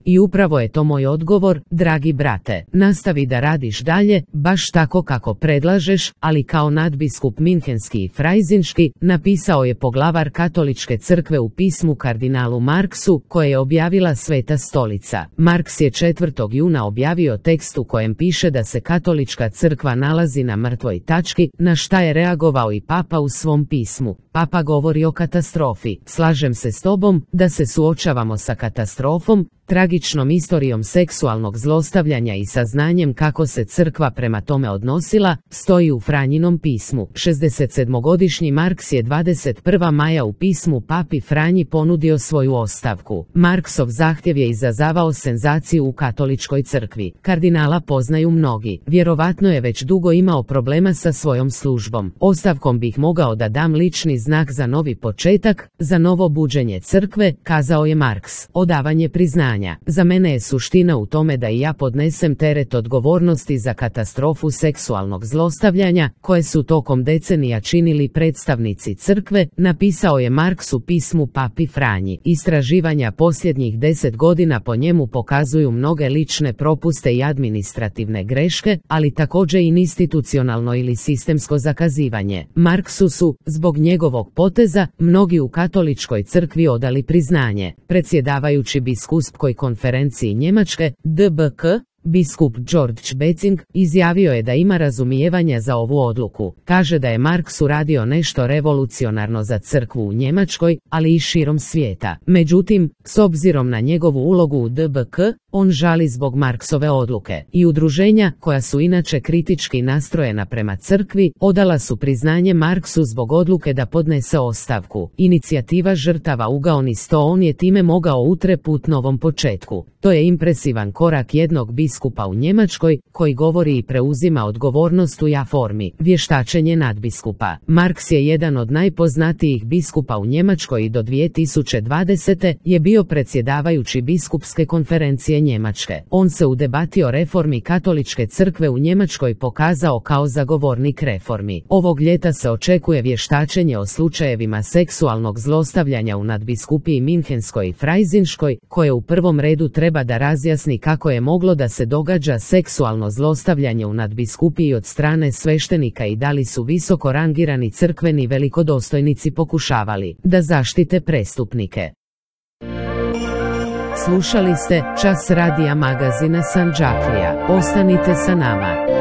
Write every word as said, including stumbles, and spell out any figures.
I upravo je to moj odgovor, dragi brate. Nastavi da radiš dalje, baš tako kako predlažeš, ali kao nadbiskup Minhenski i Frajzinški, napisao je poglavar katoličke crkve u pismu kardinalu Marksu, koje je objavila Sveta stolica. Marks je četvrtog juna objavio tekst u kojem piše da se katolička crkva nalazi na mrtvoj tački, na šta je reagovao i papa u svom pismu. Papa govori o katastrofi. Slažem se s tobom da se suočavamo sa katastrofom, tragičnom istorijom seksualnog zlostavljanja i saznanjem kako se crkva prema tome odnosila, stoji u Franjinom pismu. šezdesetsedmogodišnji Marks je dvadeset prvog maja u pismu papi Franji ponudio svoju ostavku. Marksov zahtjev je izazavao senzaciju u katoličkoj crkvi. Kardinala poznaju mnogi. Vjerovatno je već dugo imao problema sa svojom službom. Ostavkom bih mogao da dam lični znak za novi početak, za novo buđenje crkve, kazao je Marks. Odavanje priznanja. Za mene je suština u tome da i ja podnesem teret odgovornosti za katastrofu seksualnog zlostavljanja, koje su tokom decenija činili predstavnici crkve, napisao je Marks u pismu papi Franji. Istraživanja posljednjih deset godina po njemu pokazuju mnoge lične propuste i administrativne greške, ali također i institucionalno ili sistemsko zakazivanje. Marksu su, zbog njegovog poteza, mnogi u katoličkoj crkvi odali priznanje. Predsjedavajući biskupskoj konferenciji Njemačke, D B K, biskup George Becing, izjavio je da ima razumijevanja za ovu odluku. Kaže da je Marks uradio nešto revolucionarno za crkvu u Njemačkoj, ali i širom svijeta. Međutim, s obzirom na njegovu ulogu u D B K, on žali zbog Marksove odluke. I udruženja, koja su inače kritički nastrojena prema crkvi, odala su priznanje Marksu zbog odluke da podnese ostavku. Inicijativa žrtava Ugaoni sto on je time mogao utre put novom početku. To je impresivan korak jednog biskupa u Njemačkoj, koji govori i preuzima odgovornost u ja formi, vještačenje nadbiskupa. Marks je jedan od najpoznatijih biskupa u Njemačkoj i do dvije tisuće dvadesete. je bio predsjedavajući biskupske konferencije Njemačke. On se u debati o reformi katoličke crkve u Njemačkoj pokazao kao zagovornik reformi. Ovog ljeta se očekuje vještačenje o slučajevima seksualnog zlostavljanja u nadbiskupiji Minhenskoj i Frajzinškoj, koje u prvom redu treba da razjasni kako je moglo da se događa seksualno zlostavljanje u nadbiskupiji od strane sveštenika i da li su visoko rangirani crkveni velikodostojnici pokušavali da zaštite prestupnike. Slušali ste Čas radija magazina Sandžaklija. Ostanite sa nama.